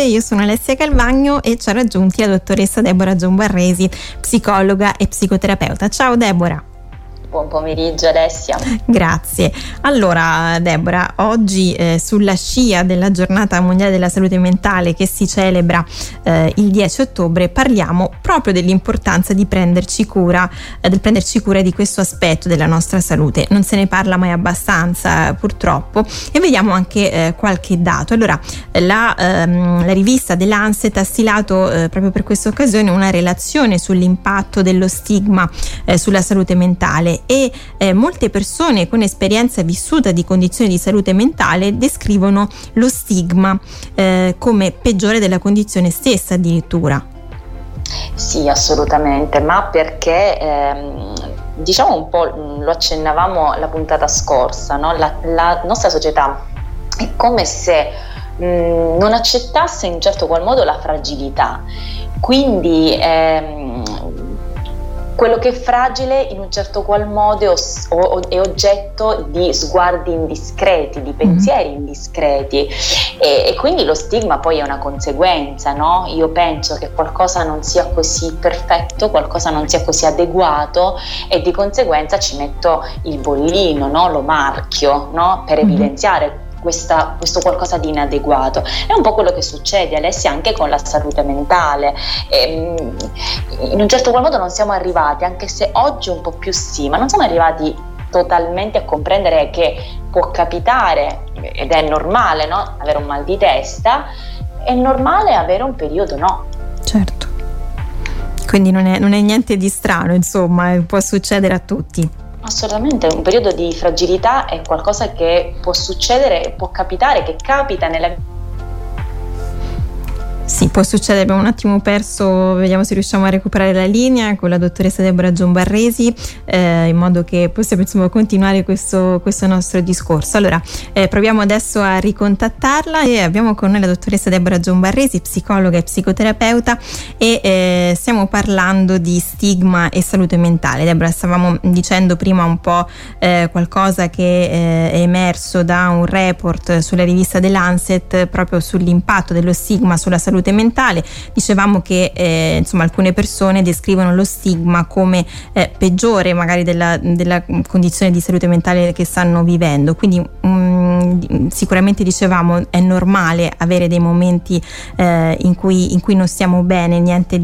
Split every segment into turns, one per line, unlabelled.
io sono Alessia Calvagno e ci ha raggiunti la dottoressa Deborah Giombarresi, psicologa e psicoterapeuta. Ciao Deborah.
Buon pomeriggio Alessia.
Grazie. Allora Deborah, oggi sulla scia della giornata mondiale della salute mentale che si celebra il 10 ottobre parliamo proprio dell'importanza di prenderci cura di questo aspetto della nostra salute. Non se ne parla mai abbastanza purtroppo, e vediamo anche qualche dato. Allora la rivista The Lancet ha stilato proprio per questa occasione una relazione sull'impatto dello stigma sulla salute mentale, e molte persone con esperienza vissuta di condizioni di salute mentale descrivono lo stigma come peggiore della condizione stessa addirittura.
Sì, assolutamente, ma perché diciamo un po', lo accennavamo la puntata scorsa, no? La nostra società è come se non accettasse in un certo qual modo la fragilità, quindi quello che è fragile in un certo qual modo è oggetto di sguardi indiscreti, di pensieri indiscreti, e quindi lo stigma poi è una conseguenza, no? Io penso che qualcosa non sia così perfetto, qualcosa non sia così adeguato, e di conseguenza ci metto il bollino, no? Lo marchio, no? Per evidenziare questo qualcosa di inadeguato. È un po' quello che succede, Alessia, anche con la salute mentale. In un certo qual modo non siamo arrivati, anche se oggi un po' più sì, ma non siamo arrivati totalmente a comprendere che può capitare, ed è normale, no? Avere un mal di testa, è normale avere un periodo no.
Certo. Quindi non è niente di strano, insomma, può succedere a tutti.
Assolutamente, un periodo di fragilità è qualcosa che può succedere, può capitare, che capita nella vita.
Sì, può succedere. Abbiamo un attimo perso, vediamo se riusciamo a recuperare la linea con la dottoressa Deborah Giombarresi, in modo che possiamo insomma continuare questo nostro discorso. Allora proviamo adesso a ricontattarla, e abbiamo con noi la dottoressa Deborah Giombarresi, psicologa e psicoterapeuta, e stiamo parlando di stigma e salute mentale. Deborah, stavamo dicendo prima un po' qualcosa che è emerso da un report sulla rivista The Lancet proprio sull'impatto dello stigma sulla salute mentale. Dicevamo che insomma alcune persone descrivono lo stigma come peggiore magari della condizione di salute mentale che stanno vivendo, quindi sicuramente dicevamo è normale avere dei momenti in cui non stiamo bene, niente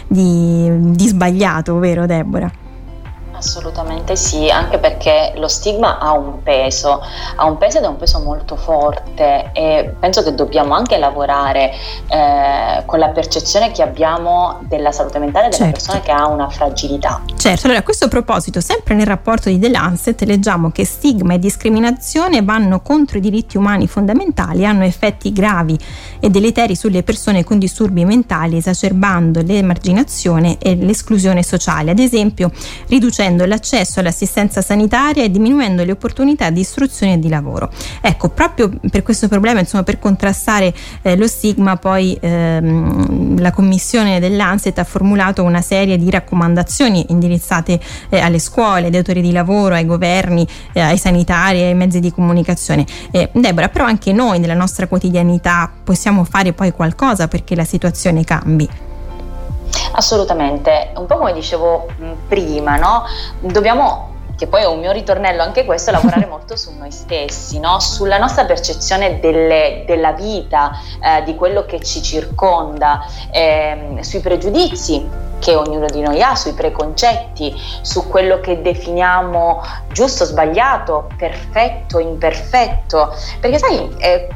di sbagliato, vero Deborah?
Assolutamente sì, anche perché lo stigma ha un peso ed è un peso molto forte, e penso che dobbiamo anche lavorare con la percezione che abbiamo della salute mentale della persona che ha una fragilità.
Certo, allora a questo proposito, sempre nel rapporto di The Lancet leggiamo che stigma e discriminazione vanno contro i diritti umani fondamentali, hanno effetti gravi e deleteri sulle persone con disturbi mentali, esacerbando l'emarginazione e l'esclusione sociale, ad esempio riducendo l'accesso all'assistenza sanitaria e diminuendo le opportunità di istruzione e di lavoro. Ecco, proprio per questo problema, insomma, per contrastare lo stigma, poi la commissione dell'Lancet ha formulato una serie di raccomandazioni indirizzate alle scuole, ai datori di lavoro, ai governi, ai sanitari, ai mezzi di comunicazione. Deborah, però anche noi nella nostra quotidianità possiamo fare poi qualcosa perché la situazione cambi.
Assolutamente, un po' come dicevo prima, no? Dobbiamo, che poi è un mio ritornello anche questo, lavorare molto su noi stessi, no? Sulla nostra percezione della vita, di quello che ci circonda, sui pregiudizi che ognuno di noi ha, sui preconcetti, su quello che definiamo giusto, sbagliato, perfetto, imperfetto, perché sai,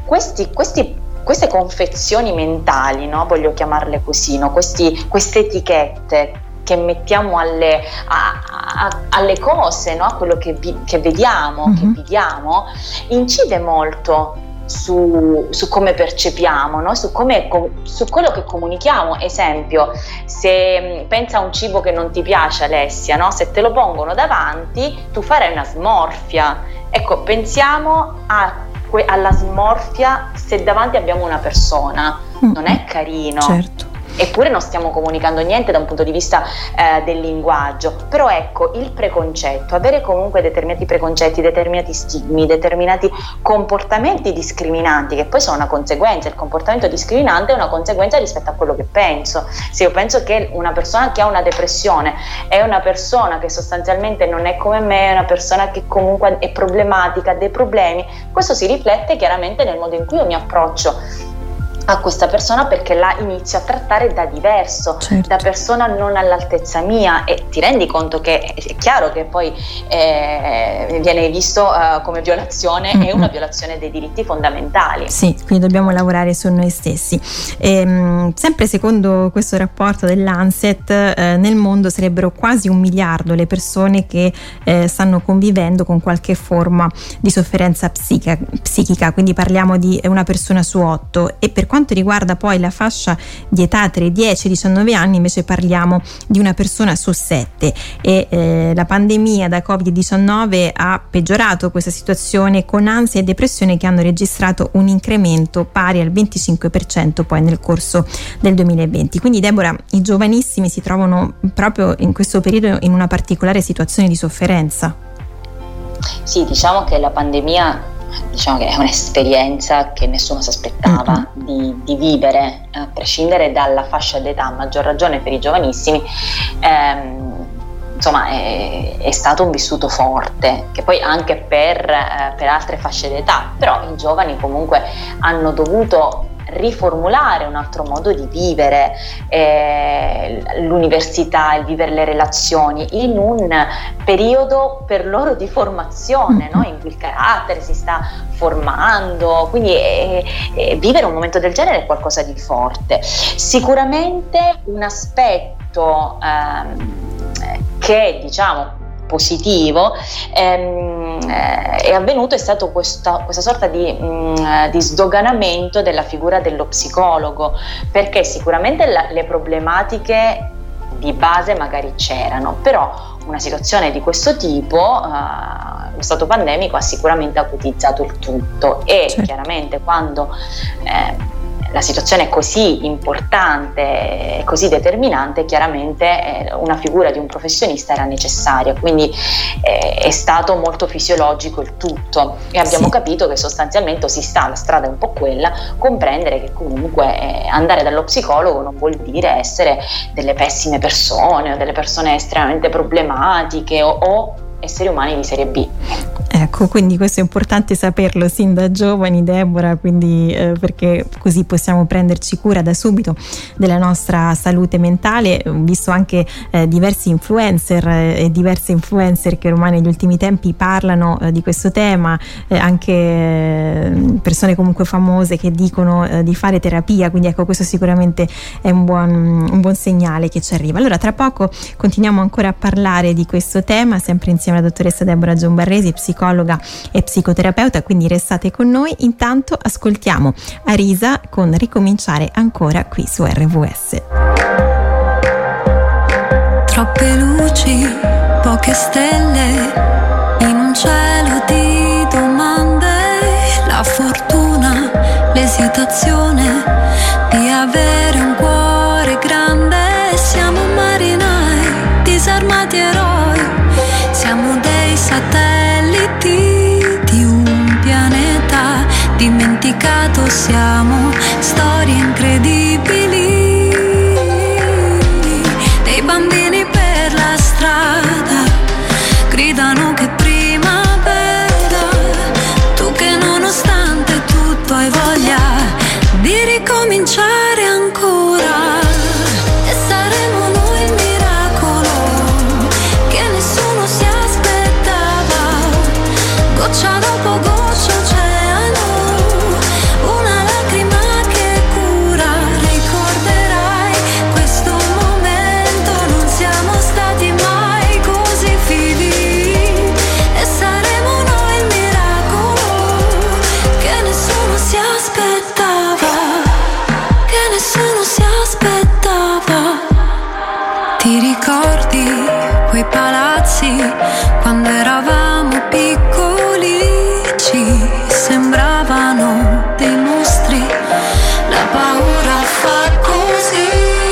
queste confezioni mentali, no? Voglio chiamarle così, no? Queste etichette che mettiamo alle cose, no? A quello che vediamo, che viviamo, incide molto su come percepiamo, no? Su quello che comunichiamo. Esempio, se pensa a un cibo che non ti piace, Alessia, no? Se te lo pongono davanti, tu farai una smorfia. Ecco, pensiamo alla smorfia se davanti abbiamo una persona. Non è carino.
Certo.
eppure non stiamo comunicando niente da un punto di vista del linguaggio. Però ecco, il preconcetto, avere comunque determinati preconcetti, determinati stigmi, determinati comportamenti discriminanti, che poi sono una conseguenza. Il comportamento discriminante è una conseguenza rispetto a quello che penso. Se io penso che una persona che ha una depressione è una persona che sostanzialmente non è come me, è una persona che comunque è problematica, ha dei problemi, questo si riflette chiaramente nel modo in cui io mi approccio a questa persona, perché la inizio a trattare da diverso, certo, da persona non all'altezza mia, e ti rendi conto che è chiaro che poi viene visto come violazione, è una violazione dei diritti fondamentali.
Sì, quindi dobbiamo lavorare su noi stessi. Sempre secondo questo rapporto dell'Anset, nel mondo sarebbero quasi 1 miliardo le persone che stanno convivendo con qualche forma di sofferenza psichica, quindi parliamo di una persona su 8, e per quanto riguarda poi la fascia di età tra i 10 e i 19 anni invece parliamo di una persona su 7, e la pandemia da Covid-19 ha peggiorato questa situazione, con ansia e depressione che hanno registrato un incremento pari al 25% poi nel corso del 2020. Quindi Deborah, i giovanissimi si trovano proprio in questo periodo in una particolare situazione di sofferenza.
Sì, diciamo che la pandemia è un'esperienza che nessuno si aspettava di vivere, a prescindere dalla fascia d'età, a maggior ragione per i giovanissimi. Insomma, è stato un vissuto forte, che poi anche per altre fasce d'età, però i giovani comunque hanno dovuto riformulare un altro modo di vivere l'università, il vivere le relazioni in un periodo per loro di formazione, no? In cui il carattere si sta formando, quindi vivere un momento del genere è qualcosa di forte. Sicuramente un aspetto che diciamo positivo è avvenuto, è stato questa sorta di sdoganamento della figura dello psicologo, perché sicuramente le problematiche di base magari c'erano, però una situazione di questo tipo, lo stato pandemico ha sicuramente acutizzato il tutto, e certo, chiaramente quando la situazione è così importante e così determinante, chiaramente una figura di un professionista era necessaria, quindi è stato molto fisiologico il tutto, e abbiamo capito che sostanzialmente la strada è un po' quella, comprendere che comunque andare dallo psicologo non vuol dire essere delle pessime persone o delle persone estremamente problematiche o esseri umani di serie B.
Ecco, quindi questo è importante saperlo sin da giovani, Deborah, quindi perché così possiamo prenderci cura da subito della nostra salute mentale. Ho visto anche diversi influencer e diverse influencer che ormai negli ultimi tempi parlano di questo tema, anche persone comunque famose che dicono di fare terapia, quindi ecco, questo sicuramente è un buon segnale che ci arriva. Allora, tra poco continuiamo ancora a parlare di questo tema, sempre insieme alla dottoressa Deborah Giombarresi, psicologa e psicoterapeuta, quindi restate con noi. Intanto ascoltiamo Arisa con Ricominciare ancora qui su RVS.
Troppe luci, poche stelle, in un cielo di domande, la fortuna, l'esitazione di avere un cuore grande. Siamo marinai, disarmati eroi, siamo dei satelliti di un pianeta dimenticato, siamo storie incredibili, dei bambini per la strada gridano che primavera, tu che nonostante tutto hai voglia di ricominciare ancora. E saremo noi il miracolo che nessuno si aspettava, goccia dopo goccia oceano, una lacrima che cura. Ricorderai questo momento, non siamo stati mai così vivi. E saremo noi il miracolo che nessuno si aspettava, che nessuno si aspettava. Ti ricordi quei palazzi quando eravamo piccoli? Ci sembravano dei mostri, la paura fa così.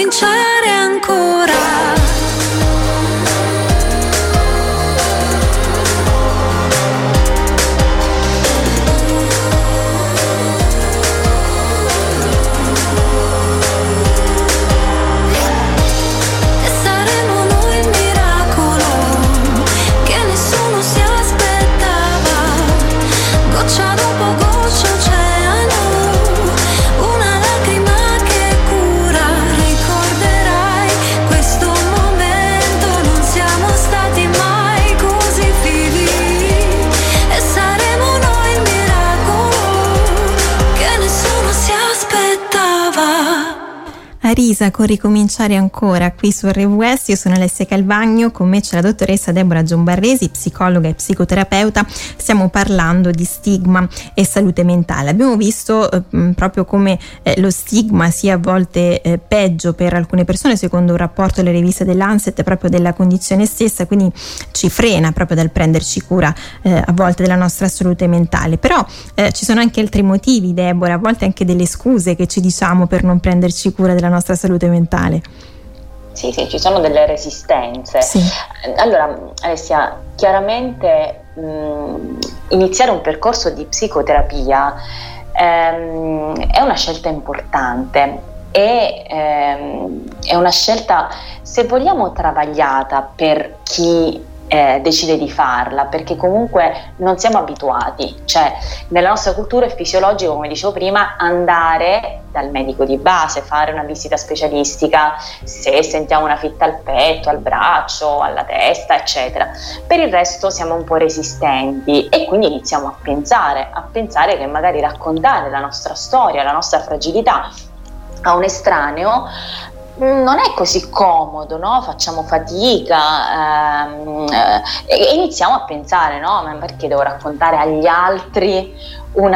ricominciare ancora.
Arisa con Ricominciare ancora qui su RWS. Io sono Alessia Calvagno, con me c'è la dottoressa Deborah Giombarresi, psicologa e psicoterapeuta. Stiamo parlando di stigma e salute mentale. Abbiamo visto proprio come lo stigma sia a volte peggio per alcune persone, secondo un rapporto alle riviste dell'Lancet, proprio della condizione stessa, quindi ci frena proprio dal prenderci cura a volte della nostra salute mentale. Però ci sono anche altri motivi, Deborah, a volte anche delle scuse che ci diciamo per non prenderci cura della nostra salute mentale.
Sì, ci sono delle resistenze.
Sì.
Allora, Alessia, chiaramente iniziare un percorso di psicoterapia è una scelta importante, è una scelta, se vogliamo, travagliata per chi decide di farla, perché comunque non siamo abituati, cioè nella nostra cultura è fisiologico, come dicevo prima, andare dal medico di base, fare una visita specialistica se sentiamo una fitta al petto, al braccio, alla testa, eccetera. Per il resto siamo un po' resistenti e quindi iniziamo a pensare che magari raccontare la nostra storia, la nostra fragilità a un estraneo non è così comodo, no? Facciamo fatica e iniziamo a pensare, no? Ma perché devo raccontare agli altri un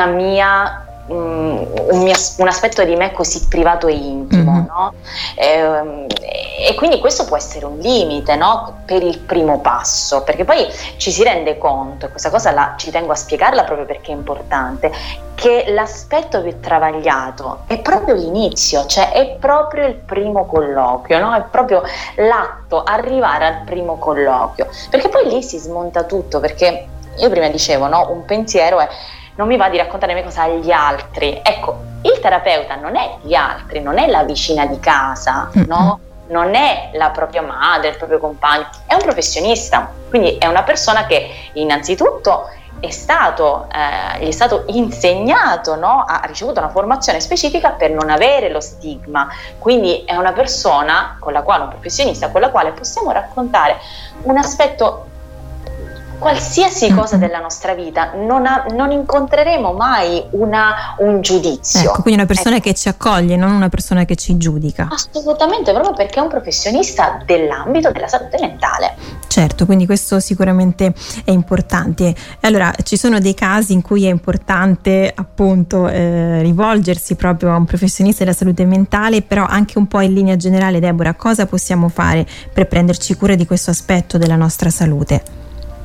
aspetto di me così privato e intimo, no? E quindi questo può essere un limite, no? Per il primo passo, perché poi ci si rende conto, e questa cosa ci tengo a spiegarla proprio perché è importante, che l'aspetto più travagliato è proprio l'inizio, cioè è proprio il primo colloquio, no? È proprio l'atto, arrivare al primo colloquio, perché poi lì si smonta tutto, perché io prima dicevo, no? Un pensiero è: non mi va di raccontare le mie cose agli altri. Ecco, il terapeuta non è gli altri, non è la vicina di casa, no? Non è la propria madre, il proprio compagno, è un professionista, quindi è una persona che innanzitutto gli è stato insegnato, no? Ha ricevuto una formazione specifica per non avere lo stigma, quindi è una persona un professionista con la quale possiamo raccontare un aspetto, qualsiasi cosa della nostra vita, non incontreremo mai un giudizio.
Ecco, quindi una persona che ci accoglie, non una persona che ci giudica.
Assolutamente, proprio perché è un professionista dell'ambito della salute mentale.
Certo, quindi questo sicuramente è importante. Allora, ci sono dei casi in cui è importante appunto rivolgersi proprio a un professionista della salute mentale, però anche un po' in linea generale, Deborah, cosa possiamo fare per prenderci cura di questo aspetto della nostra salute?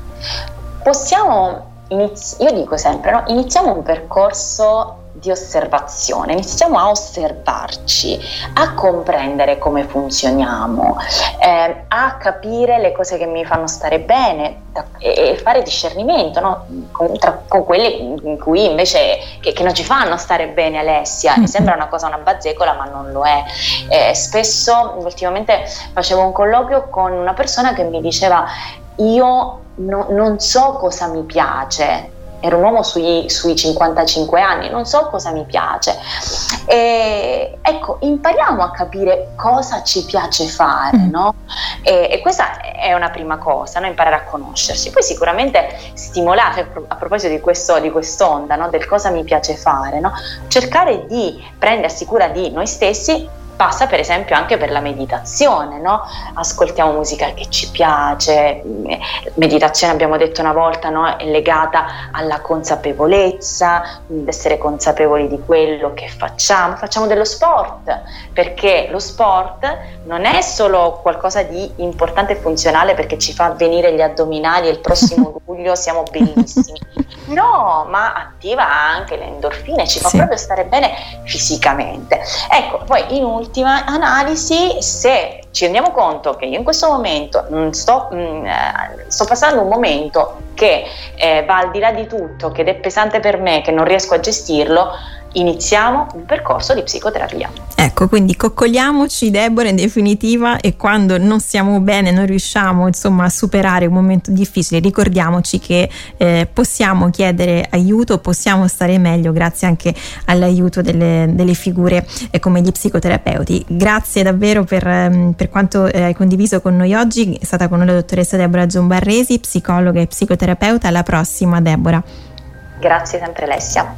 Io dico sempre, no? Iniziamo un percorso di osservazione, iniziamo a osservarci, a comprendere come funzioniamo, a capire le cose che mi fanno stare bene e fare discernimento, no? con quelle in cui invece che non ci fanno stare bene, Alessia. Mi sembra una bazzecola, ma non lo è. Spesso, ultimamente facevo un colloquio con una persona che mi diceva: io non so cosa mi piace. Era un uomo sui 55 anni, non so cosa mi piace. E ecco, impariamo a capire cosa ci piace fare, no? E questa è una prima cosa, no? Imparare a conoscersi. Poi sicuramente stimolare, a proposito di quest'onda, no? Del cosa mi piace fare, no? Cercare di prendersi cura di noi stessi passa per esempio anche per la meditazione, no? Ascoltiamo musica che ci piace. Meditazione, abbiamo detto una volta, no? È legata alla consapevolezza, essere consapevoli di quello che facciamo dello sport, perché lo sport non è solo qualcosa di importante e funzionale perché ci fa venire gli addominali e il prossimo luglio siamo bellissimi, no, ma attiva anche le endorfine, ci fa proprio stare bene fisicamente. Ecco, poi in ultimo ultima analisi, se ci rendiamo conto che io in questo momento sto passando un momento che va al di là di tutto, che è pesante per me, che non riesco a gestirlo, iniziamo un percorso di psicoterapia.
Ecco, quindi coccoliamoci, Deborah, in definitiva, e quando non stiamo bene, non riusciamo insomma a superare un momento difficile, ricordiamoci che possiamo chiedere aiuto, possiamo stare meglio grazie anche all'aiuto delle figure come gli psicoterapeuti. Grazie davvero per quanto hai condiviso con noi oggi. È stata con noi la dottoressa Deborah Giombarresi, psicologa e psicoterapeuta. Alla prossima, Deborah.
Grazie sempre, Alessia.